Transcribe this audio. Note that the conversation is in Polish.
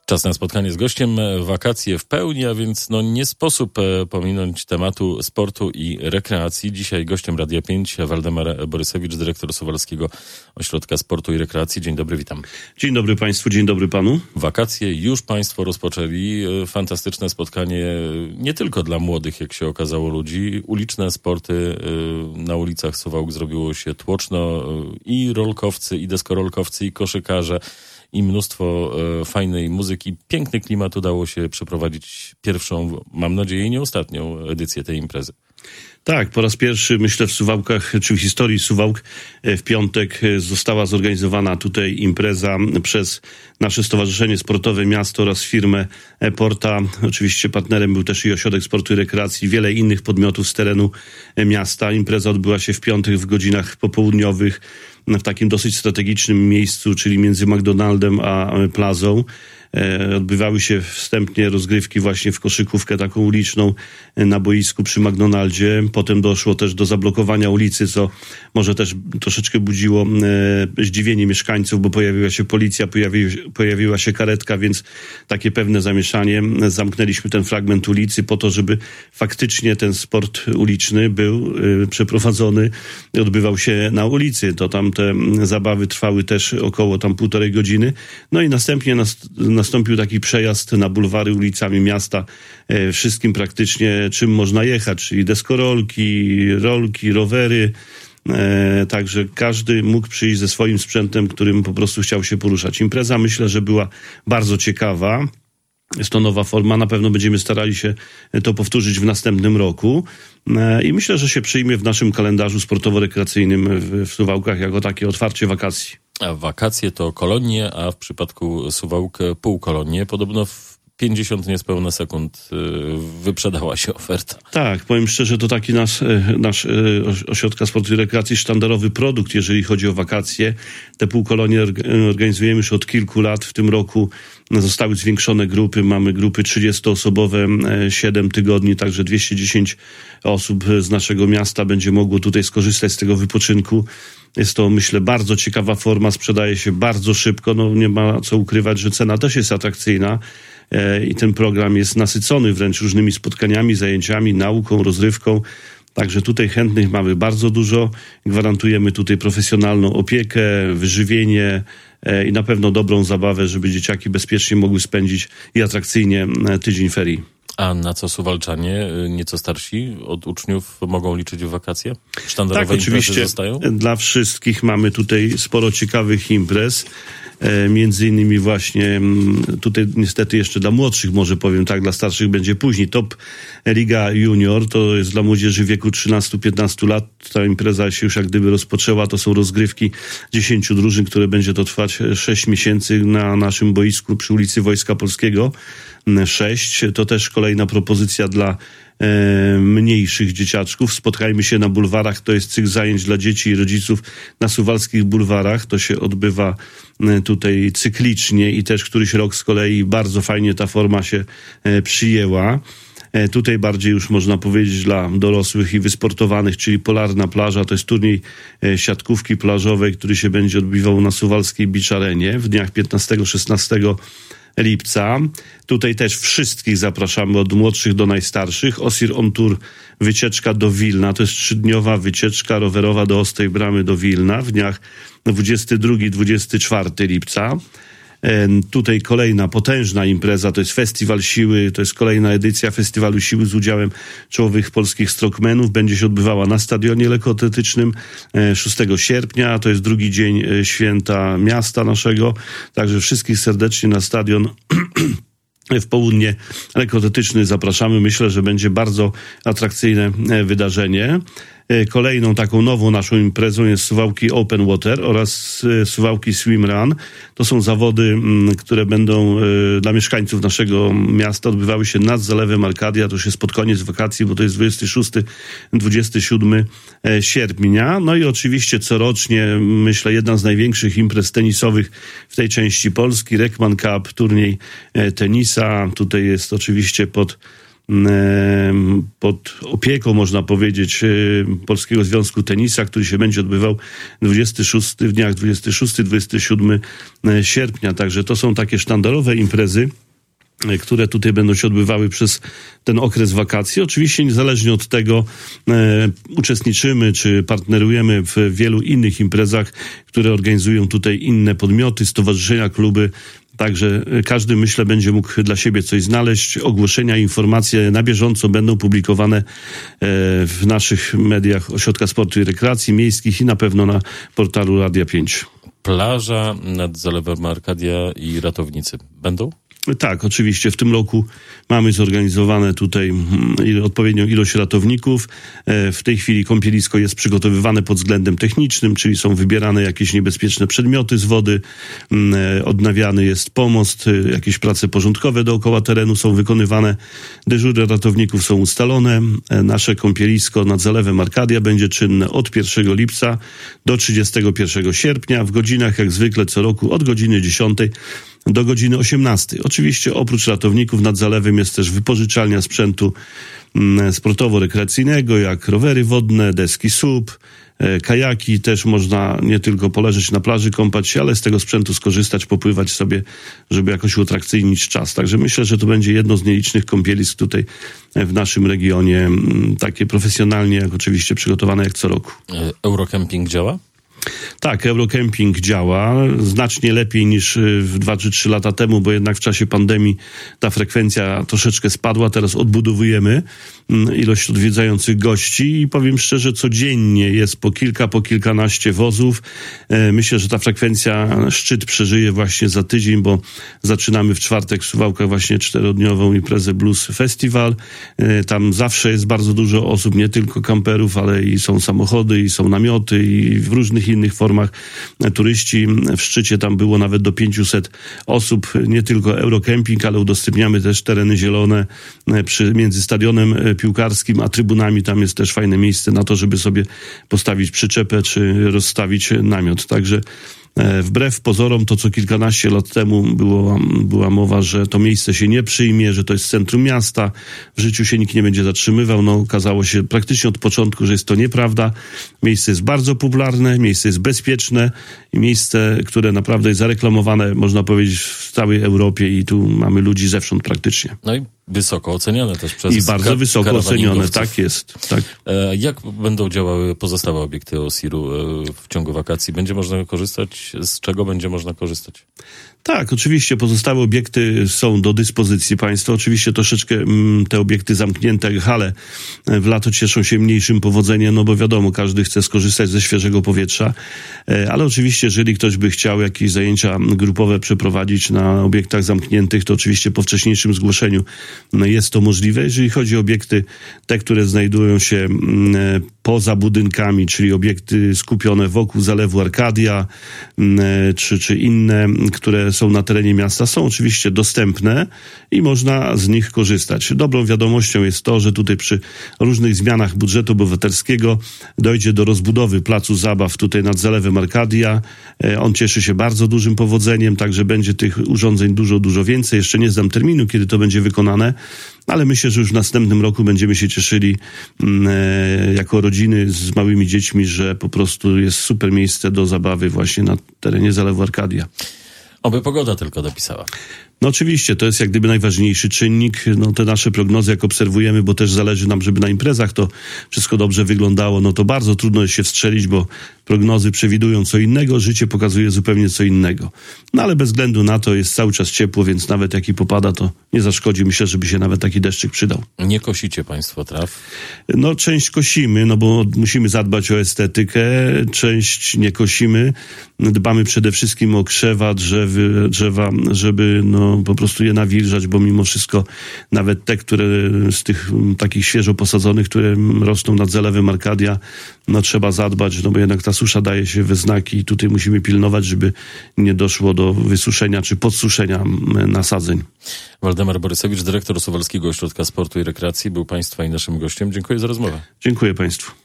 Czas na spotkanie z gościem, wakacje w pełni, a więc nie sposób pominąć tematu sportu i rekreacji. Dzisiaj gościem Radia 5 Waldemar Borysewicz, dyrektor Suwalskiego Ośrodka Sportu i Rekreacji. Dzień dobry, witam. Dzień dobry Państwu, dzień dobry Panu. Wakacje już Państwo rozpoczęli. Fantastyczne spotkanie nie tylko dla młodych, jak się okazało, ludzi. Uliczne sporty na ulicach Suwałk zrobiło się tłoczno. I rolkowcy, i deskorolkowcy, i koszykarze. I mnóstwo fajnej muzyki. Piękny klimat, udało się przeprowadzić pierwszą, mam nadzieję, nie ostatnią edycję tej imprezy. Tak, po raz pierwszy, myślę, w Suwałkach, czy w historii Suwałk, w piątek została zorganizowana tutaj impreza przez nasze Stowarzyszenie Sportowe Miasto oraz firmę Porta. Oczywiście partnerem był też i Ośrodek Sportu i Rekreacji, wiele innych podmiotów z terenu miasta. Impreza odbyła się w piątek w godzinach popołudniowych w takim dosyć strategicznym miejscu, czyli między McDonaldem a Plazą. Odbywały się wstępnie rozgrywki właśnie w koszykówkę taką uliczną na boisku przy McDonaldzie. Potem doszło też do zablokowania ulicy, co może też troszeczkę budziło zdziwienie mieszkańców, bo pojawiła się policja, pojawiła się karetka, więc takie pewne zamieszanie. Zamknęliśmy ten fragment ulicy po to, żeby faktycznie ten sport uliczny był przeprowadzony, odbywał się na ulicy. To tam te zabawy trwały też około tam 1,5 godziny. No i następnie nastąpił taki przejazd na bulwary ulicami miasta, wszystkim praktycznie czym można jechać, czyli deskorolki, rolki, rowery. Także każdy mógł przyjść ze swoim sprzętem, którym po prostu chciał się poruszać. Impreza, myślę, że była bardzo ciekawa. Jest to nowa forma, na pewno będziemy starali się to powtórzyć w następnym roku i myślę, że się przyjmie w naszym kalendarzu sportowo-rekreacyjnym w Suwałkach jako takie otwarcie wakacji. A wakacje to kolonie, a w przypadku Suwałk półkolonie. Podobno w 50 niespełna sekund wyprzedała się oferta. Tak, powiem szczerze, to taki nasz Ośrodka Sportu i Rekreacji sztandarowy produkt, jeżeli chodzi o wakacje. Te półkolonie organizujemy już od kilku lat. W tym roku zostały zwiększone grupy. Mamy grupy 30-osobowe, 7 tygodni, także 210 osób z naszego miasta będzie mogło tutaj skorzystać z tego wypoczynku. Jest to, myślę, bardzo ciekawa forma, sprzedaje się bardzo szybko. Nie ma co ukrywać, że cena też jest atrakcyjna i ten program jest nasycony wręcz różnymi spotkaniami, zajęciami, nauką, rozrywką. Także tutaj chętnych mamy bardzo dużo. Gwarantujemy tutaj profesjonalną opiekę, wyżywienie i na pewno dobrą zabawę, żeby dzieciaki bezpiecznie mogły spędzić i atrakcyjnie tydzień ferii. A na co Suwalczanie, nieco starsi od uczniów, mogą liczyć w wakacje? Sztandarowe tak, oczywiście. Zostają? Dla wszystkich mamy tutaj sporo ciekawych imprez. Między innymi właśnie tutaj niestety jeszcze dla młodszych, może powiem tak, dla starszych będzie później. Top Liga Junior to jest dla młodzieży w wieku 13-15 lat. Ta impreza się już jak gdyby rozpoczęła. To są rozgrywki 10 drużyn, które będzie to trwać 6 miesięcy na naszym boisku przy ulicy Wojska Polskiego 6. To też kolejna propozycja dla mniejszych dzieciaczków. Spotkajmy się na bulwarach. To jest cykl zajęć dla dzieci i rodziców na suwalskich bulwarach. To się odbywa tutaj cyklicznie i też któryś rok z kolei bardzo fajnie ta forma się przyjęła. Tutaj bardziej już można powiedzieć dla dorosłych i wysportowanych, czyli Polarna Plaża. To jest turniej siatkówki plażowej, który się będzie odbywał na suwalskiej Beach Arenie w dniach 15-16 lipca. Tutaj też wszystkich zapraszamy od młodszych do najstarszych. Osir on Tour, wycieczka do Wilna. To jest 3-dniowa wycieczka rowerowa do Ostrej Bramy do Wilna w dniach 22-24 lipca. Tutaj kolejna potężna impreza, to jest Festiwal Siły, to jest kolejna edycja Festiwalu Siły z udziałem czołowych polskich strongmenów. Będzie się odbywała na stadionie lekkoatletycznym 6 sierpnia, to jest drugi dzień święta miasta naszego, także wszystkich serdecznie na stadion w południe lekkoatletyczny zapraszamy. Myślę, że będzie bardzo atrakcyjne wydarzenie. Kolejną taką nową naszą imprezą jest Suwałki Open Water oraz Suwałki Swim Run. To są zawody, które będą dla mieszkańców naszego miasta odbywały się nad Zalewem Arkadia. To już jest pod koniec wakacji, bo to jest 26-27 sierpnia. No i oczywiście corocznie, myślę, jedna z największych imprez tenisowych w tej części Polski, Rekman Cup, turniej tenisa. Tutaj jest oczywiście pod pod opieką, można powiedzieć, Polskiego Związku Tenisa, który się będzie odbywał w dniach 26-27 sierpnia. Także to są takie sztandarowe imprezy, które tutaj będą się odbywały przez ten okres wakacji. Oczywiście niezależnie od tego uczestniczymy czy partnerujemy w wielu innych imprezach, które organizują tutaj inne podmioty, stowarzyszenia, kluby. Także każdy, myślę, będzie mógł dla siebie coś znaleźć. Ogłoszenia, informacje na bieżąco będą publikowane w naszych mediach Ośrodka Sportu i Rekreacji Miejskich i na pewno na portalu Radia 5. Plaża nad Zalewem Arkadia i ratownicy będą? Tak, oczywiście. W tym roku mamy zorganizowane tutaj odpowiednią ilość ratowników. W tej chwili kąpielisko jest przygotowywane pod względem technicznym, czyli są wybierane jakieś niebezpieczne przedmioty z wody, odnawiany jest pomost, jakieś prace porządkowe dookoła terenu są wykonywane, dyżury ratowników są ustalone. Nasze kąpielisko nad Zalewem Arkadia będzie czynne od 1 lipca do 31 sierpnia w godzinach jak zwykle co roku od godziny 10 do godziny 18. Oczywiście oprócz ratowników nad zalewem jest też wypożyczalnia sprzętu sportowo-rekreacyjnego, jak rowery wodne, deski SUP, kajaki. Też można nie tylko poleżeć na plaży, kąpać się, ale z tego sprzętu skorzystać, popływać sobie, żeby jakoś uatrakcyjnić czas. Także myślę, że to będzie jedno z nielicznych kąpielisk tutaj w naszym regionie, takie profesjonalnie, jak oczywiście przygotowane jak co roku. Eurocamping działa? Tak, Eurocamping działa znacznie lepiej niż 2 czy 3 lata temu, bo jednak w czasie pandemii ta frekwencja troszeczkę spadła. Teraz odbudowujemy ilość odwiedzających gości i powiem szczerze, codziennie jest po kilkanaście wozów. Myślę, że ta frekwencja szczyt przeżyje właśnie za tydzień, bo zaczynamy w czwartek w Suwałkach właśnie 4-dniową imprezę Blues Festival. Tam zawsze jest bardzo dużo osób, nie tylko kamperów, ale i są samochody, i są namioty, i w różnych innych formach turyści. W szczycie tam było nawet do 500 osób, nie tylko Eurocamping, ale udostępniamy też tereny zielone między stadionem piłkarskim a trybunami. Tam jest też fajne miejsce na to, żeby sobie postawić przyczepę czy rozstawić namiot. Także wbrew pozorom, to co kilkanaście lat temu była mowa, że to miejsce się nie przyjmie, że to jest centrum miasta, w życiu się nikt nie będzie zatrzymywał. No, okazało się praktycznie od początku, że jest to nieprawda. Miejsce jest bardzo popularne, miejsce jest bezpieczne i miejsce, które naprawdę jest zareklamowane, można powiedzieć, w całej Europie i tu mamy ludzi zewsząd praktycznie. No i wysoko oceniane też przez i bardzo wysoko ocenione, tak jest. Tak. Jak będą działały pozostałe obiekty OSIR-u w ciągu wakacji? Będzie można korzystać? Z czego będzie można korzystać? Tak, oczywiście pozostałe obiekty są do dyspozycji państwa. Oczywiście troszeczkę te obiekty zamknięte jak hale w lato cieszą się mniejszym powodzeniem, no bo wiadomo, każdy chce skorzystać ze świeżego powietrza, ale oczywiście jeżeli ktoś by chciał jakieś zajęcia grupowe przeprowadzić na obiektach zamkniętych, to oczywiście po wcześniejszym zgłoszeniu jest to możliwe. Jeżeli chodzi o obiekty te, które znajdują się poza budynkami, czyli obiekty skupione wokół Zalewu Arkadia, czy inne, które są na terenie miasta, są oczywiście dostępne i można z nich korzystać. Dobrą wiadomością jest to, że tutaj przy różnych zmianach budżetu obywatelskiego dojdzie do rozbudowy placu zabaw tutaj nad Zalewem Arkadia. On cieszy się bardzo dużym powodzeniem, także będzie tych urządzeń dużo więcej. Jeszcze nie znam terminu, kiedy to będzie wykonane, ale myślę, że już w następnym roku będziemy się cieszyli jako rodziny z małymi dziećmi, że po prostu jest super miejsce do zabawy właśnie na terenie Zalewu Arkadia. Oby pogoda tylko dopisała. No oczywiście, to jest jak gdyby najważniejszy czynnik. No te nasze prognozy, jak obserwujemy, bo też zależy nam, żeby na imprezach to wszystko dobrze wyglądało, no to bardzo trudno jest się wstrzelić, bo prognozy przewidują co innego, życie pokazuje zupełnie co innego. No ale bez względu na to jest cały czas ciepło, więc nawet jak i popada, to nie zaszkodzi. Myślę, żeby się nawet taki deszczyk przydał. Nie kosicie państwo traw? No część kosimy, no bo musimy zadbać o estetykę, część nie kosimy. Dbamy przede wszystkim o krzewa, drzewa, żeby po prostu je nawilżać, bo mimo wszystko nawet te, które z tych takich świeżo posadzonych, które rosną nad Zalewem Arkadia, no trzeba zadbać, no bo jednak ta susza daje się we znaki i tutaj musimy pilnować, żeby nie doszło do wysuszenia czy podsuszenia nasadzeń. Waldemar Borysewicz, dyrektor Suwalskiego Ośrodka Sportu i Rekreacji, był państwa i naszym gościem. Dziękuję za rozmowę. Dziękuję państwu.